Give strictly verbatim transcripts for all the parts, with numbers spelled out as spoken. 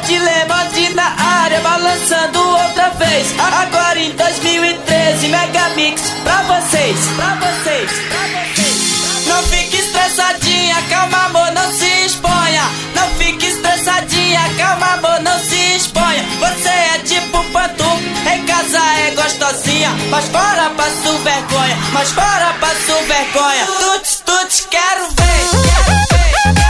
Dilemante na área, balançando outra vez. Agora em dois mil e treze, Megamix pra vocês, pra vocês, pra vocês. Não fique estressadinha, calma amor, não se exponha. Não fique estressadinha, calma amor, não se exponha. Você é tipo pantu, em casa é gostosinha, mas fora passo vergonha, mas fora passo vergonha. Tuts, tuts, quero ver, quero ver.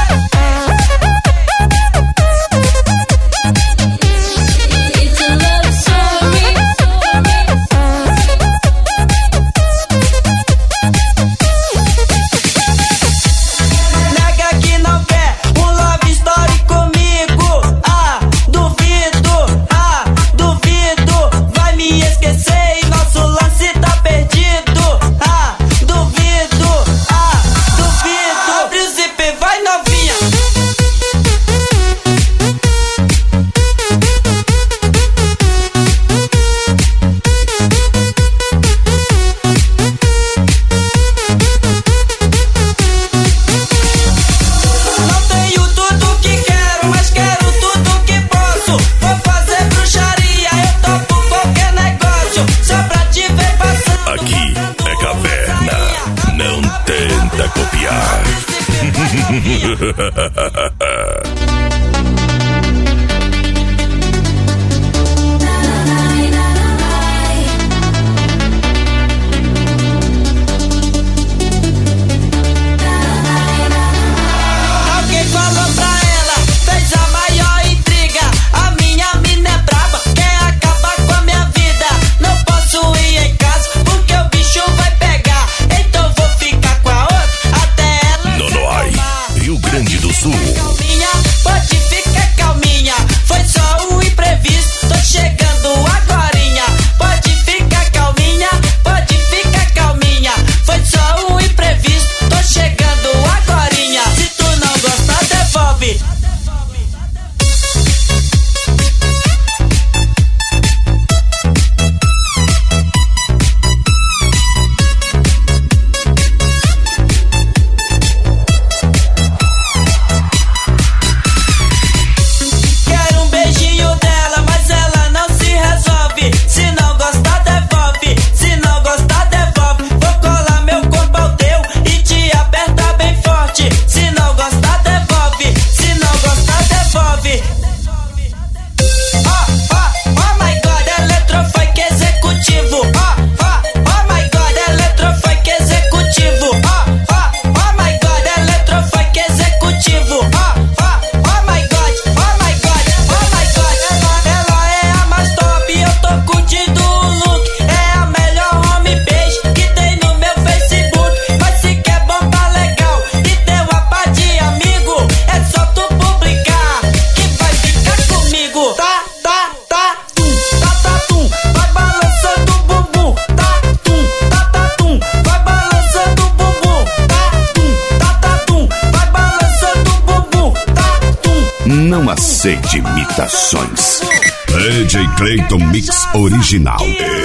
Não aceite imitações. D J Clayton Mix Original.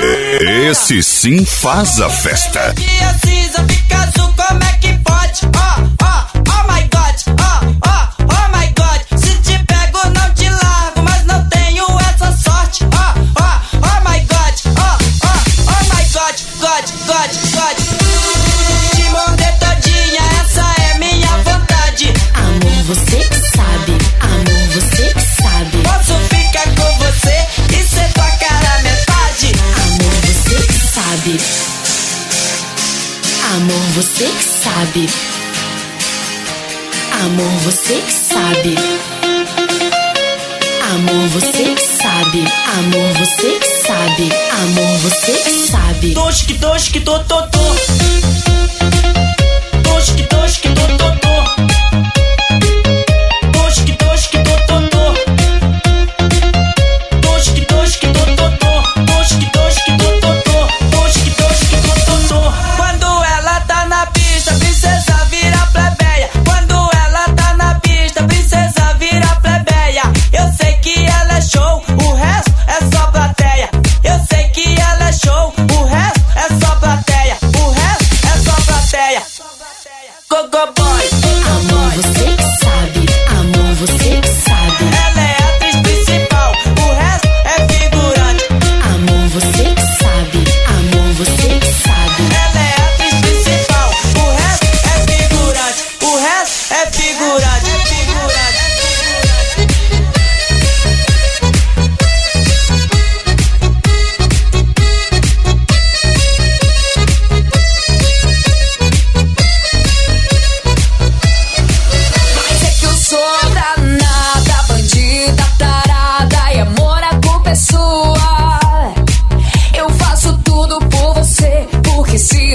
Esse sim faz a festa. Dia cinza fica azul, como é que pode? Oh, oh, oh my God, oh, oh, oh my God. Se te pego não te largo, mas não tenho essa sorte. Oh, oh, oh my God, oh, oh, oh my God, God, God, God. Te morder todinha, essa é minha vontade. Amor, você que sabe, amor, você que sabe. Posso ficar com você e ser tua cara metade. Amor, você que sabe. Amor, você que sabe. Amor, você que sabe. Amor, você que sabe. Amor, você que sabe. Amor, você que sabe. Tosh que tosh que to to to. Tosh que tosh que to to to. Tosh que tosh que to to to. Tosh que tosh que to to to. Tosh que tosh que to to to. Tosh que tosh que to to to. Quando ela tá na pista, princesa vira plebeia. Quando ela tá na pista, princesa vira plebeia. Eu sei que ela é show, o resto é só plateia. Eu sei que ela é show, o resto é só plateia. O resto é só plateia. Go go boy. Amor,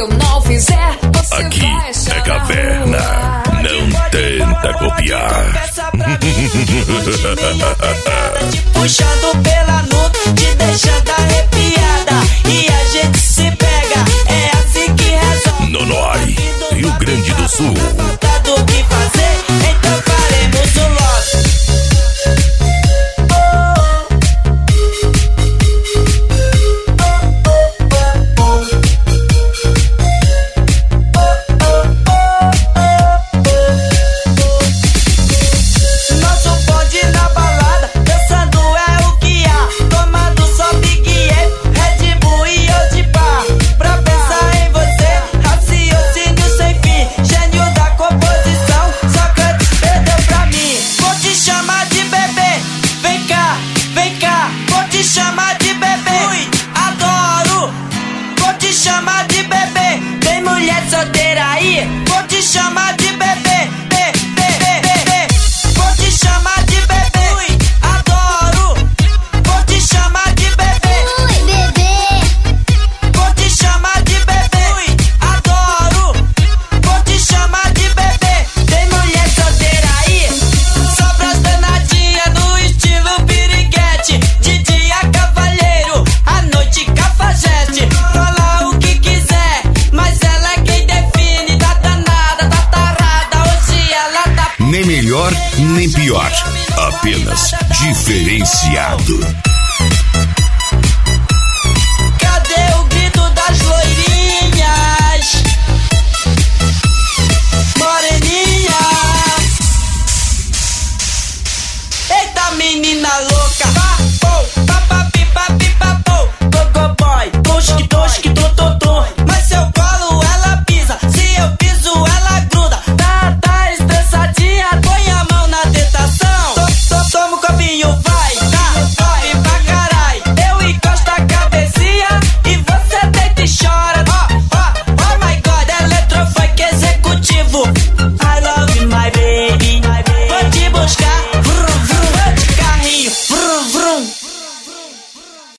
eu não fizer, você aqui vai é caverna, não tenta copiar. Te puxando pela nuca, te deixando arrepiada, e a gente se pega, é assim que resolve. Nonói, Rio Grande do Sul. Falta do que fazer, então faremos o logo. Nem melhor, nem pior. Apenas diferenciado.